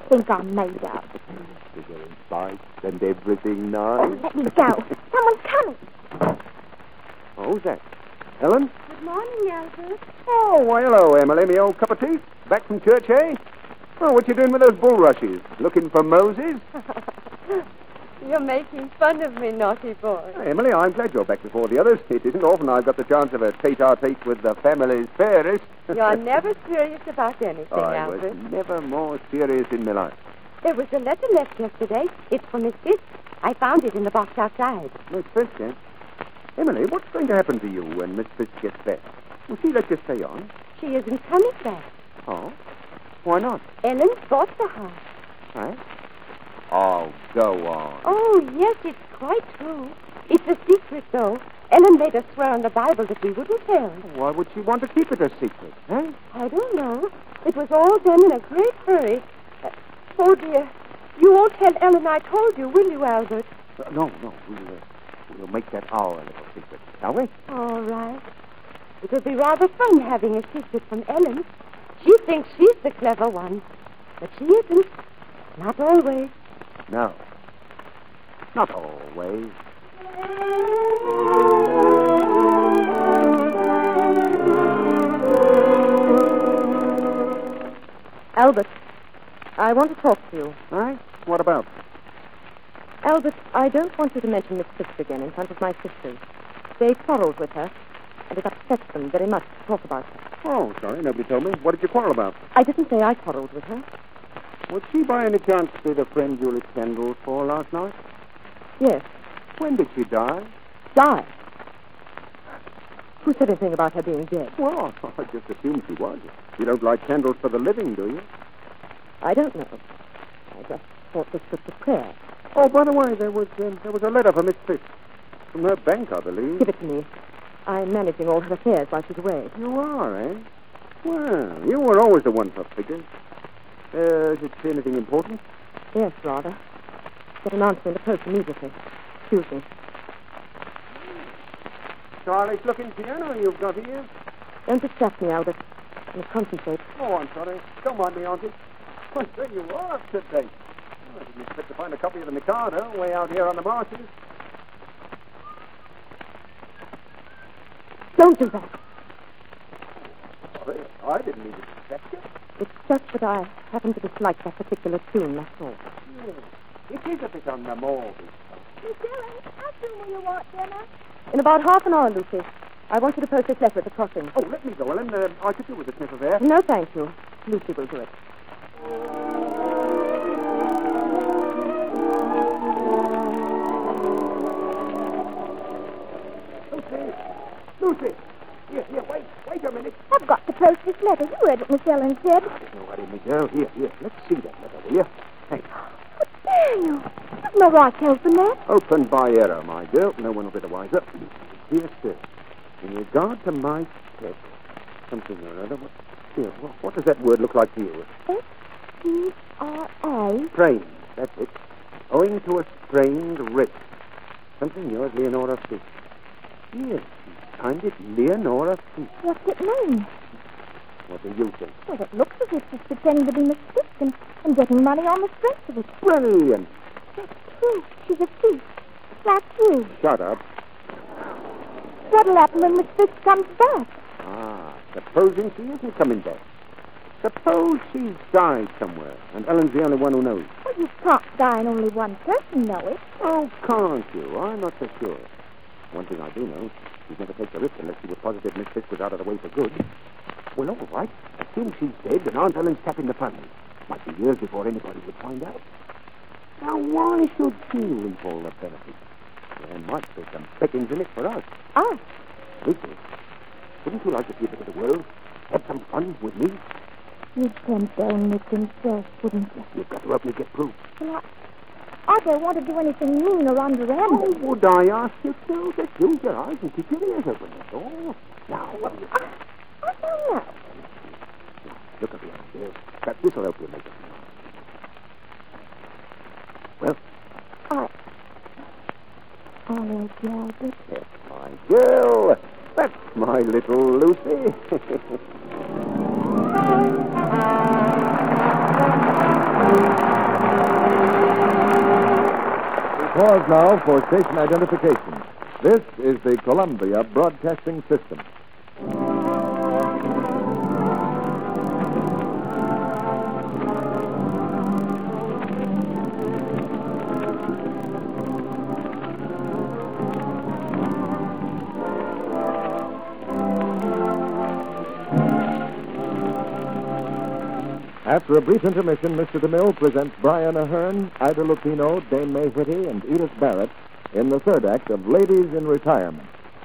think I'm made of? Sugar and spice and everything nice. Let me go. Someone's coming. Oh, who's that? Ellen? Good morning, Albert. Oh, why, hello, Emily, me old cup of tea. Back from church, eh? Oh, what you doing with those bulrushes? Looking for Moses? You're making fun of me, naughty boy. Hey, Emily, I'm glad you're back before the others. It isn't often I've got the chance of a tete-a-tete with the family's fairest. You're never serious about anything, I Albert. was never more serious in my life. There was a letter left yesterday. It's from Miss Fisk. I found it in the box outside. Miss Fisk, eh? Emily, what's going to happen to you when Miss Fisk gets back? Will she let you stay on? She isn't coming back. Oh? Why not? Ellen bought the house. Eh? Oh, go on. Oh, yes, it's quite true. It's a secret, though. Ellen made us swear on the Bible that we wouldn't tell. Why would she want to keep it a secret, eh? I don't know. It was all done in a great hurry. Oh, dear. You won't tell Ellen I told you, will you, Albert? No. We'll make that our little secret, shall we? All right. It'll be rather fun having a secret from Ellen. She thinks she's the clever one. But she isn't. Not always. No. Not always. Albert, I want to talk to you. Right? What about? Albert, I don't want you to mention Miss Fisk again in front of my sisters. They quarreled with her, and it upsets them very much to talk about her. Oh, sorry, nobody told me. What did you quarrel about? I didn't say I quarreled with her. Was she by any chance the friend you lit candles for last night? Yes. When did she die? Die? Who said anything about her being dead? Well, I just assumed she was. You don't light candles for the living, do you? I don't know. I just thought this was the prayer. Oh, by the way, there was a letter for Miss Fisk. From her bank, I believe. Give it to me. I'm managing all her affairs while she's away. You are, eh? Well, you were always the one for figures. Does it say anything important? Yes, rather. Get an answer in the post immediately. Excuse me. Charlie's looking piano you've got here. Don't distract me, Albert. I must concentrate. Oh, I'm sorry. Don't mind me, Auntie. Oh, there you are up to date. I didn't expect to find a copy of the Mikado way out here on the marshes. Don't do that. Sorry, I didn't mean to distract you. It's just that I happen to dislike that particular tune, that's all. Yes. It is a bit on the morbid. Miss Ellen, how soon will you want dinner? In about half an hour, Lucy. I want you to post this letter at the crossing. Oh, let me go, Ellen. I could do with a sniff of air. No, thank you. Lucy will do it. Lucy! Here, wait a minute. I've got to post this letter. You heard what Miss Ellen said. There's no hurry, me girl. Here. Let's see that letter, will you? Hey. But Daniel, there's no right to open that. Open by error, my girl. No one will be the wiser. Here, sir. In regard to my pet, something or other. What does that word look like to you? S-T-R-A. Sprained. That's it. Owing to a sprained wrist. Something yours, Leonora Fisk. Yes, signed it Leonora Fisk. What's it mean? What do you think? Well, it looks as if she's pretending to be Miss Fisk and getting money on the strength of it. Brilliant. That's true. She's a thief. Like you. Shut up. What'll happen when Miss Fisk comes back? Supposing she isn't coming back. Suppose she's died somewhere, and Ellen's the only one who knows. Well, you can't die and only one person know it. Oh, can't you? I'm not so sure. One thing I do know, she'd never take the risk unless she was positive Miss Fisk was out of the way for good. Well, all right. Assume she's dead and Aunt Ellen's tapping the funds. Might be years before anybody would find out. Now, why should she reap all the benefits? There might be some pickings in it for us. Oh. Lucy, wouldn't you like to see a bit of the world? Have some fun with me? You'd send down Nick first, wouldn't you? You've got to help me get proof. Well, I don't want to do anything mean or underhand. Oh, would I ask you to? Just use your eyes and keep your ears open, that's all. Now, what do you think? I don't know. Look up here, dear. Perhaps this will help you make it. Well? I'll help you, Albert. Yes, my girl. That's my little Lucy. Pause now for station identification. This is the Columbia Broadcasting System. After a brief intermission, Mr. DeMille presents Brian Ahern, Ida Lupino, Dame May Whitty, and Edith Barrett in the third act of Ladies in Retirement.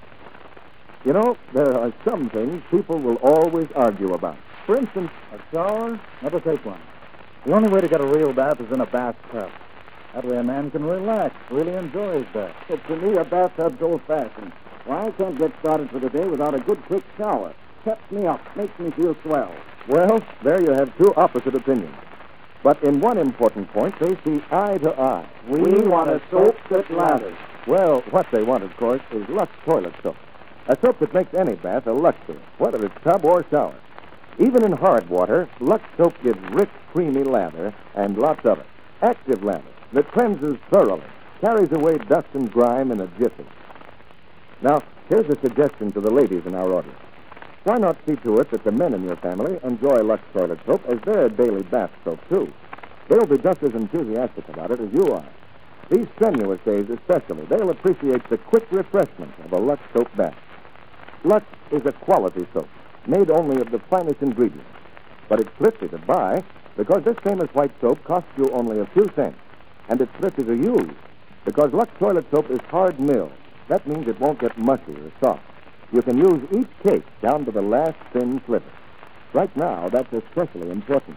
You know, there are some things people will always argue about. For instance, a shower? Never take one. The only way to get a real bath is in a bathtub. That way a man can relax, really enjoy his bath. But to me, a bathtub's old-fashioned. Why, I can't get started for the day without a good quick shower. Peps me up, makes me feel swell. well, there you have two opposite opinions. But in one important point, they see eye to eye. We want a soap that lathers. Well, what they want, of course, is Lux toilet soap. A soap that makes any bath a luxury, whether it's tub or shower. Even in hard water, Lux soap gives rich, creamy lather, and lots of it. Active lather that cleanses thoroughly, carries away dust and grime in a jiffy. Now, here's a suggestion to the ladies in our audience. Why not see to it that the men in your family enjoy Lux toilet soap as their daily bath soap, too? They'll be just as enthusiastic about it as you are. These strenuous days especially, they'll appreciate the quick refreshment of a Lux soap bath. Lux is a quality soap, made only of the finest ingredients. But it's thrifty to buy because this famous white soap costs you only a few cents. And it's thrifty to use because Lux toilet soap is hard milled. That means it won't get mushy or soft. You can use each cake down to the last thin sliver. Right now, that's especially important.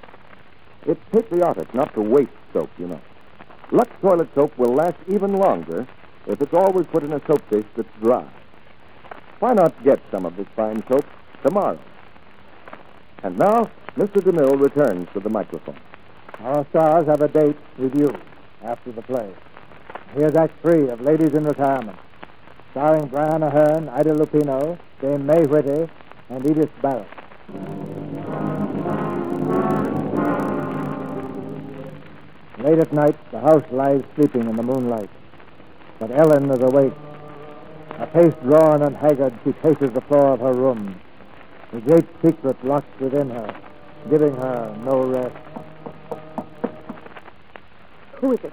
It's patriotic not to waste soap, you know. Lux toilet soap will last even longer if it's always put in a soap dish that's dry. Why not get some of this fine soap tomorrow? And now, Mr. DeMille returns to the microphone. Our stars have a date with you after the play. Here's Act 3 of Ladies in Retirement, starring Brian Ahern, Ida Lupino, Dame May Whitty, and Edith Barrett. Late at night, the house lies sleeping in the moonlight. But Ellen is awake. Her face drawn and haggard, she paces the floor of her room. The great secret locked within her, giving her no rest. Who is it?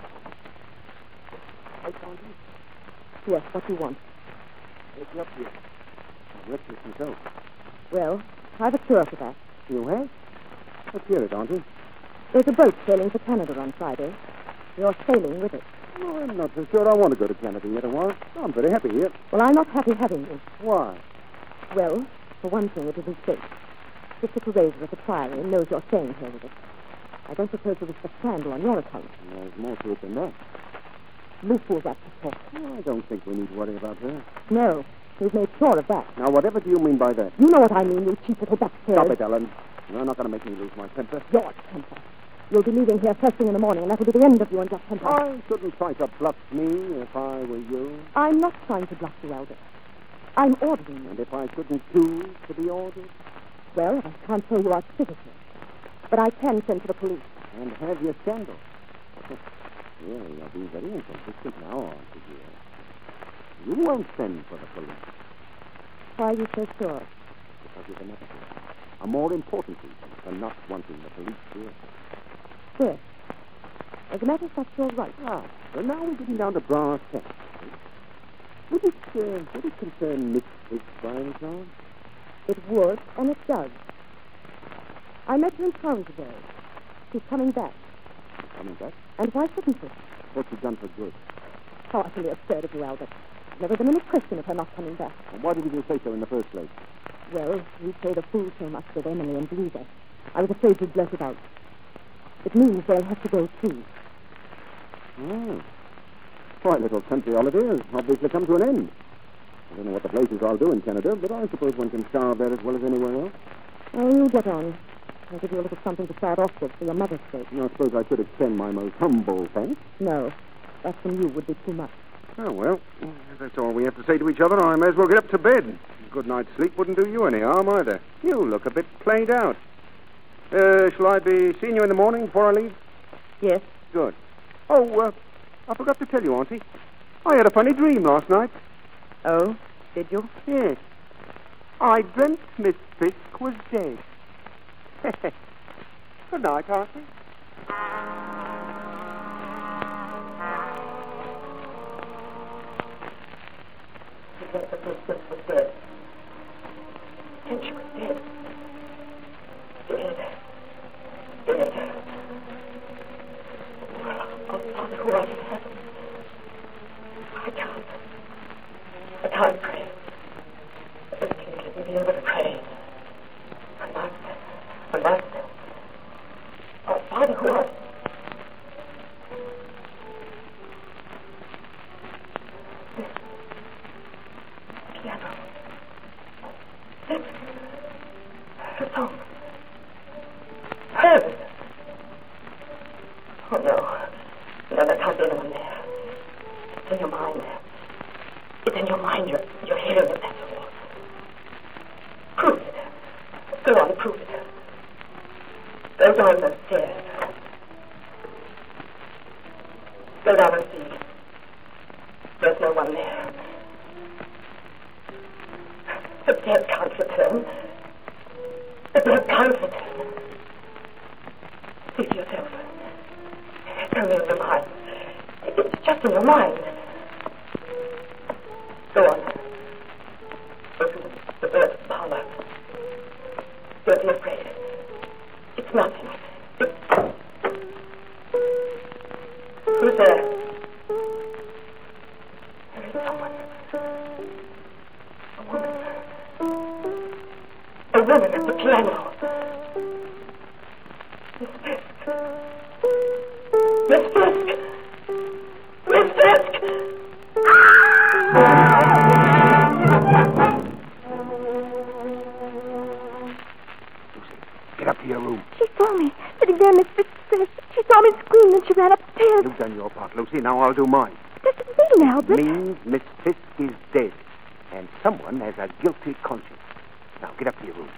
I found you. Yes, what do you want? It's up here. Breakfast yourself. Well, I've a cure for that. You have? Let's hear it, Auntie. There's a boat sailing for Canada on Friday. You're sailing with it. Oh, I'm not so sure I want to go to Canada yet awhile. I'm very happy here. Well, I'm not happy having you. Why? Well, for one thing, it isn't safe. Sister Teresa at the Priory knows you're staying here with us. I don't suppose there was a scandal on your account. There's more to it than that. Luke will have to talk. Oh, I don't think we need to worry about her. No, we've made sure of that. Now, whatever do you mean by that? You know what I mean, you cheap little backstairs. Stop it, Ellen. You're not going to make me lose my temper. Your temper. You'll be leaving here first thing in the morning, and that'll be the end of you and your temper. I shouldn't try to bluff me if I were you. I'm not trying to bluff you, Albert. I'm ordering you. And if I shouldn't choose to be ordered? Well, I can't say you are physically. But I can send for the police. And have your scandal. Really, you're being very inconsistent now, aren't you, dear? You won't send for the police. Why are you so sure? Because there's another reason. A more important reason than not wanting the police here. Yes. As a matter of fact, you're right. Ah, well, now we're getting down to brass tacks. Would it concern Miss Higgs by any chance? It would, and it does. I met her in town today. She's coming back. Coming back? And why shouldn't she? What she's done for good. How utterly absurd of you, Albert. There's never been any question of her not coming back. And why didn't you say so in the first place? Well, you played a fool so much with Emily and Louisa. I was afraid you'd blurt it out. It means they'll have to go, too. Oh. Quite little country holiday obviously come to an end. I don't know what the places I'll do in Canada, but I suppose one can starve there as well as anywhere else. Oh, you get on. I'll give you a little something to start off with for your mother's sake. I suppose I should extend my most humble thanks. No. That from you would be too much. Oh, well, if that's all we have to say to each other, I may as well get up to bed. A good night's sleep wouldn't do you any harm, either. You look a bit played out. Shall I be seeing you in the morning before I leave? Yes. Good. Oh, I forgot to tell you, Auntie. I had a funny dream last night. Oh, did you? Yes. I dreamt Miss Fisk was dead. Good night, Auntie. She dreamt that Miss Fisk was dead. And she was dead. Dead. Oh, Father, who are you? I can't pray. Please let me be able to pray. I must. Oh, Father, who are you? This piano. The song. Heaven. Oh, no. No, there can't be anyone there. It's in your mind. It's in your mind. You're hearing it, that's all. Prove it. Go on, prove it. Go down the stairs. Go down and see. There's no one there. The dead can't return. The dead can't return. See for yourself. It's only in your mind. It's just in your mind. Go on. Go to the bird parlor. Don't be afraid. It's nothing. Who's there? There is someone. A woman. A woman at the piano. Miss Fisk. Miss Fisk. Miss Fisk. Get up to your room. She saw me sitting there, Miss Fisk. She saw me scream and she ran upstairs. You've done your part, Lucy. Now I'll do mine. What does it mean, Albert? Means Miss Fisk is dead, and someone has a guilty conscience. Now get up to your room.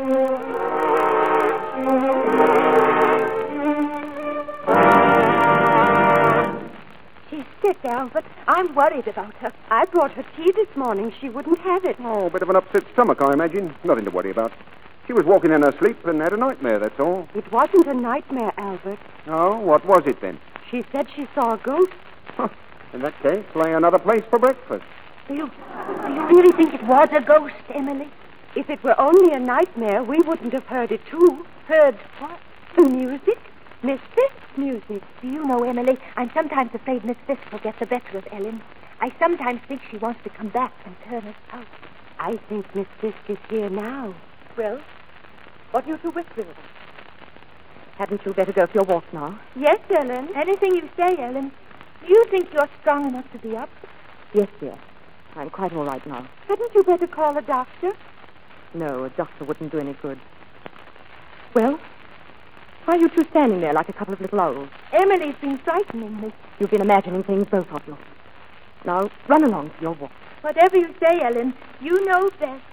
She's sick, Albert. I'm worried about her. I brought her tea this morning. She wouldn't have it. Oh, a bit of an upset stomach, I imagine. Nothing to worry about. She was walking in her sleep and had a nightmare, that's all. It wasn't a nightmare, Albert. Oh, what was it then? She said she saw a ghost. Huh. In that case, play another place for breakfast. Do you really think it was a ghost, Emily? If it were only a nightmare, we wouldn't have heard it, too. Heard what? The music? Miss Fisk's music. Do you know, Emily, I'm sometimes afraid Miss Fisk will get the better of Ellen. I sometimes think she wants to come back and turn us out. I think Miss Fisk is here now. Well, what are you two whispering about? Hadn't you better go for your walk now? Yes, Ellen. Anything you say, Ellen. Do you think you're strong enough to be up? Yes, dear. I'm quite all right now. Hadn't you better call a doctor? No, a doctor wouldn't do any good. Well, why are you two standing there like a couple of little owls? Emily's been frightening me. You've been imagining things, both of you. Now, run along to your walk. Whatever you say, Ellen, you know best.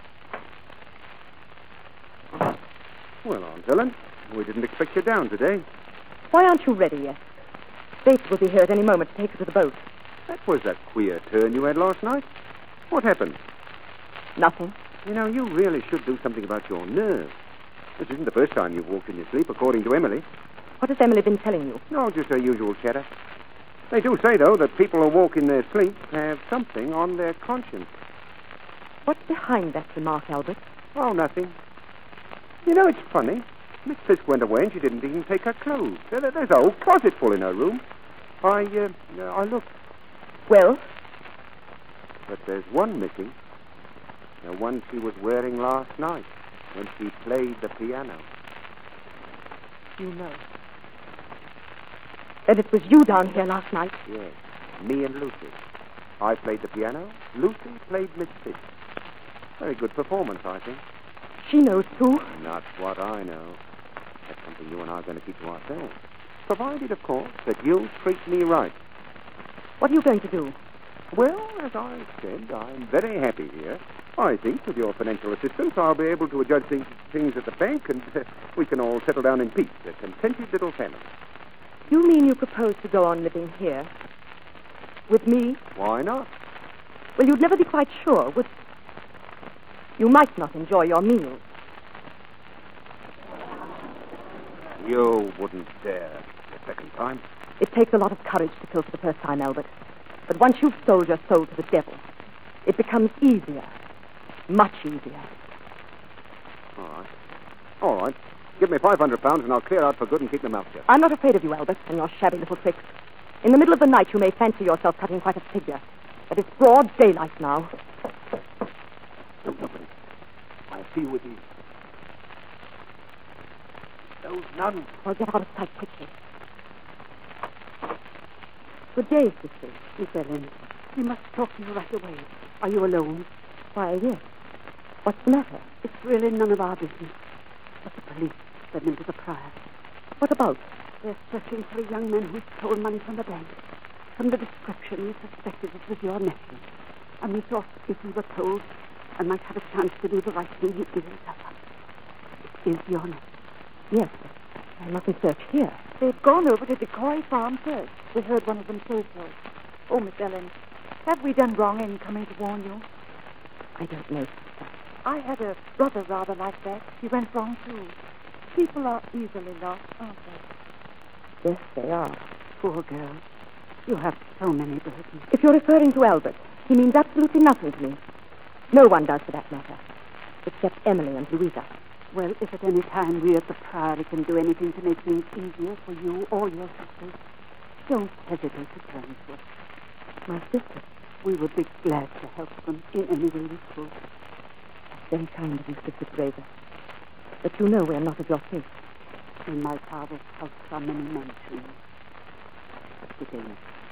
Well, Aunt Ellen, we didn't expect you down today. Why aren't you ready yet? Stacy will be here at any moment to take you to the boat. That was a queer turn you had last night. What happened? Nothing. You know, you really should do something about your nerves. This isn't the first time you've walked in your sleep, according to Emily. What has Emily been telling you? No, just her usual chatter. They do say, though, that people who walk in their sleep have something on their conscience. What's behind that remark, Albert? Oh, nothing. You know, it's funny. Miss Fisk went away and she didn't even take her clothes. There's a whole closet full in her room. I looked. Well? But there's one missing. The one she was wearing last night when she played the piano. You know. Then it was you down here last night? Yes, me and Lucy. I played the piano. Lucy played Miss Fisk. Very good performance, I think. She knows, too. Not what I know. That's something you and I are going to keep to ourselves. Provided, of course, that you treat me right. What are you going to do? Well, as I said, I'm very happy here. I think with your financial assistance, I'll be able to adjust things at the bank, and we can all settle down in peace, a contented little family. You mean you propose to go on living here With me? Why not? Well, you'd never be quite sure, would you? Might not enjoy your meals. You wouldn't dare the second time. It takes a lot of courage to kill for the first time, Albert. But once you've sold your soul to the devil, it becomes easier. Much easier. All right. Give me £500 and I'll clear out for good and keep my mouth shut. I'm not afraid of you, Albert, and your shabby little tricks. In the middle of the night, you may fancy yourself cutting quite a figure. But it's broad daylight now. Don't open it. I'll see you with you. Those nuns. Well, get out of sight quickly. Good day, sister. Miss Ellen, we must talk to you right away. Are you alone? Why, yes. What's the matter? It's really none of our business. But the police sent them to the prior. What about? They're searching for a young man who stole money from the bank. From the description, we suspected it was your nephew. And we thought if we were told, I might have a chance to do the right thing, he'd give himself up. It is your nephew. Yes, but I mustn't search here. They've gone over to Decoy Farm first. We heard one of them say so. Oh, Miss Ellen, have we done wrong in coming to warn you? I don't know, sister. I had a brother rather like that. He went wrong, too. People are easily lost, aren't they? Yes, they are. Poor girl. You have so many burdens. If you're referring to Albert, he means absolutely nothing to me. No one does, for that matter. Except Emily and Louisa. Well, if at any time we at the Priory can do anything to make things easier for you or your sisters, don't hesitate to turn to us. My sisters? We would be glad to help them in any way we could. That's very kind of you, Sister Graver. But you know we're not of your faith. In my father's house are many men, too. Good day.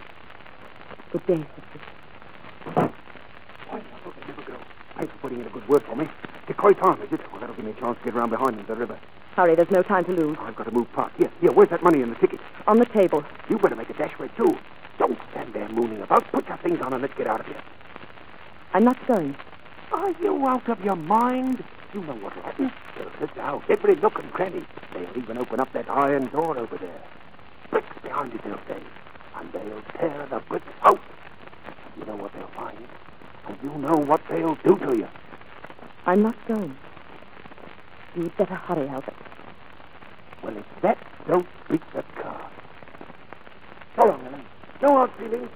Good day, sister. Why, I never go. Thanks for putting in a good word for me. Decoy Farm, is it? Well, that'll give me a chance to get around behind them to the river. Hurry, there's no time to lose. I've got to move past. Here, where's that money and the ticket? On the table. You better make a dash for it, too. Don't stand there mooning about. Put your things on and let's get out of here. I'm not going. Are you out of your mind? You know what'll happen. They'll search out every nook and cranny. They'll even open up that iron door over there. Bricks behind it, they'll say. And they'll tear the bricks out. You know what they'll find. And you know what they'll do to you. I'm not going. You'd better hurry, Albert. Well, if that don't beat the car. So long, Ellen. No hard feelings.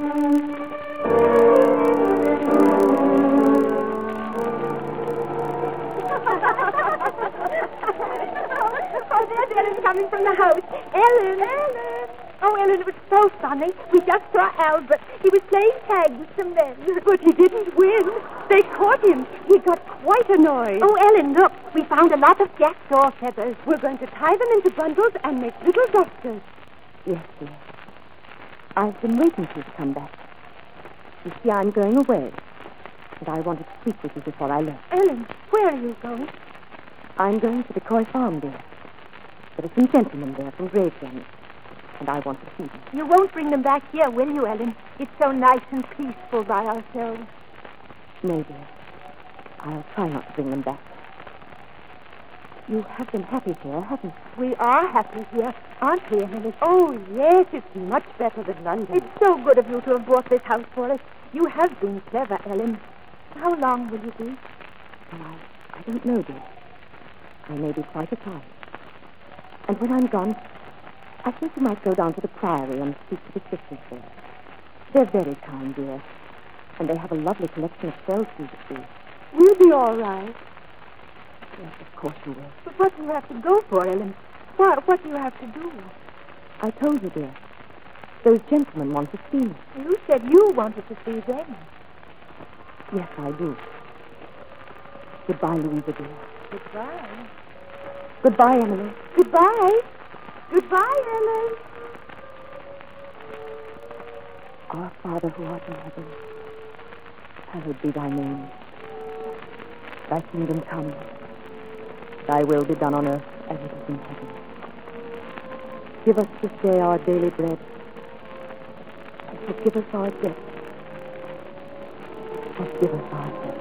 Oh, there's Ellen coming from the house. Ellen! Oh, Ellen, it was so funny. We just saw Albert. He was playing tag with some men. But he didn't win. They caught him. He got quite annoyed. Oh, Ellen, look. We found a lot of jackdaw feathers. We're going to tie them into bundles and make little dusters. Yes, dear. I've been waiting for you to come back. You see, I'm going away. And I wanted to speak with you before I left. Ellen, where are you going? I'm going to Decoy Farm, dear. There are some gentlemen there from Gravesend, and I want to see them. You won't bring them back here, will you, Ellen? It's so nice and peaceful by ourselves. No, dear. I'll try not to bring them back. You have been happy here, haven't you? We are happy here, aren't we, Emily? Oh, yes, it's much better than London. It's so good of you to have bought this house for us. You have been clever, Ellen. How long will you be? Well, I don't know, dear. I may be quite a time. And when I'm gone, I think you might go down to the Priory and speak to the sisters there. They're very kind, dear. And they have a lovely collection of shells for you to see. We'll be all right. Yes, of course you will. But what do you have to go for, Ellen? What do you have to do? I told you, dear. Those gentlemen want to see me. You said you wanted to see them. Yes, I do. Goodbye, Louisa, dear. Goodbye. Goodbye, Emily. Goodbye. Goodbye, Ellen. Our Father who art in heaven, hallowed be thy name. Thy kingdom come. Thy will be done on earth as it is in heaven. Give us this day our daily bread, and forgive us our debts. Forgive us our debts.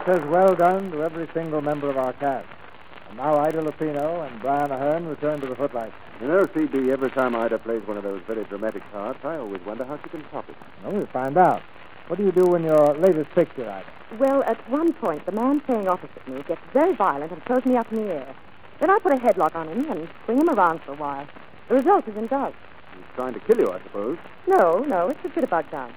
says well done to every single member of our cast. And now Ida Lupino and Brian Ahern return to the footlights. You know, C.B., every time Ida plays one of those very dramatic parts, I always wonder how she can top it. Well, we'll find out. What do you do in your latest picture, Ida? Well, at one point, the man playing opposite me gets very violent and throws me up in the air. Then I put a headlock on him and swing him around for a while. The result is in doubt. He's trying to kill you, I suppose. No, it's a bit about done.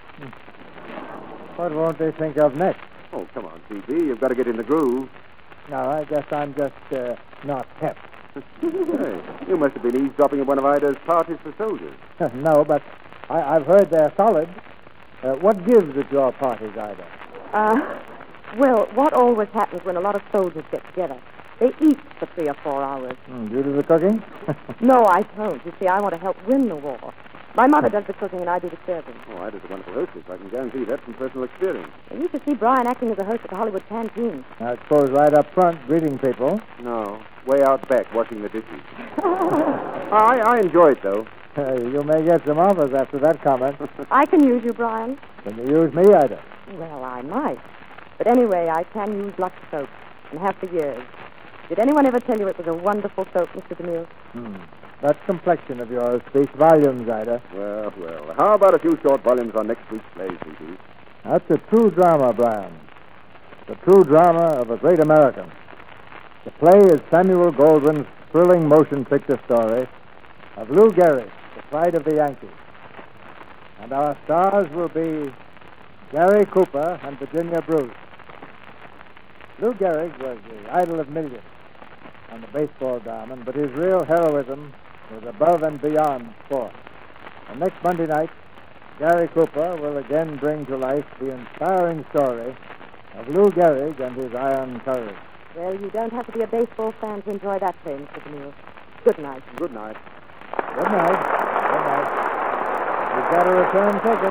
What won't they think of next? Oh, come on, C.B., you've got to get in the groove. No, I guess I'm just not hep. Hey, you must have been eavesdropping at one of Ida's parties for soldiers. No, but I've heard they're solid. What gives at your parties, Ida? Well, what always happens when a lot of soldiers get together? They eat for 3 or 4 hours. You do the cooking? No, I don't. You see, I want to help win the war. My mother does the cooking and I do the serving. Oh, Ida's a wonderful hostess. I can guarantee that from personal experience. You should see Brian acting as a host at the Hollywood Canteen. I suppose right up front, greeting people. No, way out back, washing the dishes. I enjoy it, though. You may get some offers after that comment. I can use you, Brian. Can you use me, Ida? Well, I might. But anyway, I can use Lux soap, and have for years. Did anyone ever tell you it was a wonderful soap, Mr. DeMille? That complexion of yours speaks volumes, Ida. Well, how about a few short volumes on next week's play, C.B.? That's a true drama, Brian. The true drama of a great American. The play is Samuel Goldwyn's thrilling motion picture story of Lou Gehrig, the pride of the Yankees. And our stars will be Gary Cooper and Virginia Bruce. Lou Gehrig was the idol of millions on the baseball diamond, but his real heroism was above and beyond sport. And next Monday night, Gary Cooper will again bring to life the inspiring story of Lou Gehrig and his iron courage. Well, you don't have to be a baseball fan to enjoy that play, Mr. DeMille. Good night. Good night. Good night. Good night. You've got a return ticket.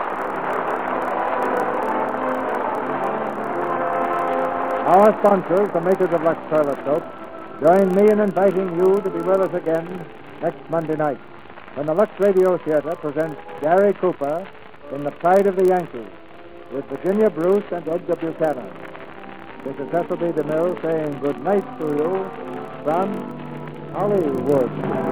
Our sponsors, the makers of Lux Toilet Soap, join me in inviting you to be with us again next Monday night when the Lux Radio Theater presents Gary Cooper in The Pride of the Yankees with Virginia Bruce and Edgar Buchanan. This is Cecil B. DeMille saying good night to you from Hollywood.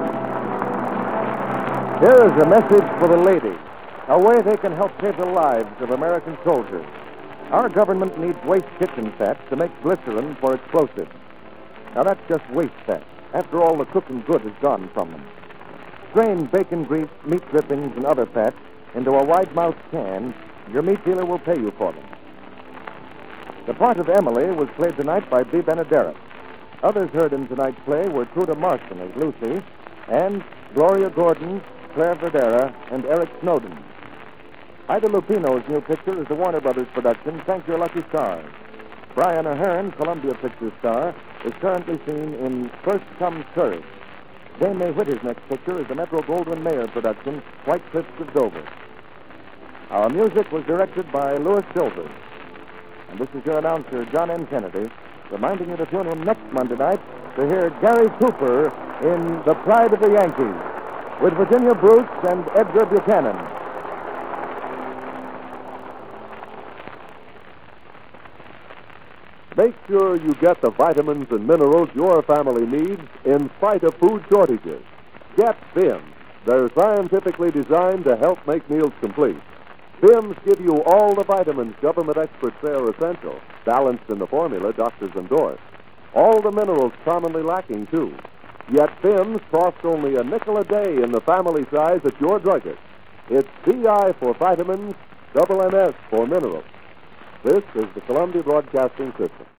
Here is a message for the ladies, a way they can help save the lives of American soldiers. Our government needs waste kitchen fat to make glycerin for explosives. Now, that's just waste fat. After all, the cooking good is gone from them. Strain bacon grease, meat drippings, and other fats into a wide-mouthed can. Your meat dealer will pay you for them. The part of Emily was played tonight by Bea Benaderet. Others heard in tonight's play were Truda Marston as Lucy, and Gloria Gordon, Claire Verdera, and Eric Snowden. Ida Lupino's new picture is a Warner Brothers production, Thank Your Lucky Stars. Brian Ahern, Columbia Pictures star, is currently seen in First Comes Courage. Dame May Whitty's next picture is the Metro-Goldwyn-Mayer production, White Cliffs of Dover. Our music was directed by Louis Silvers. And this is your announcer, John M. Kennedy, reminding you to tune in next Monday night to hear Gary Cooper in The Pride of the Yankees with Virginia Bruce and Edgar Buchanan. Make sure you get the vitamins and minerals your family needs in spite of food shortages. Get BIMS. They're scientifically designed to help make meals complete. BIMS give you all the vitamins government experts say are essential, balanced in the formula doctors endorse. All the minerals commonly lacking, too. Yet BIMS costs only a nickel a day in the family size at your druggist. It's BI for vitamins, double MS for minerals. This is the Columbia Broadcasting System.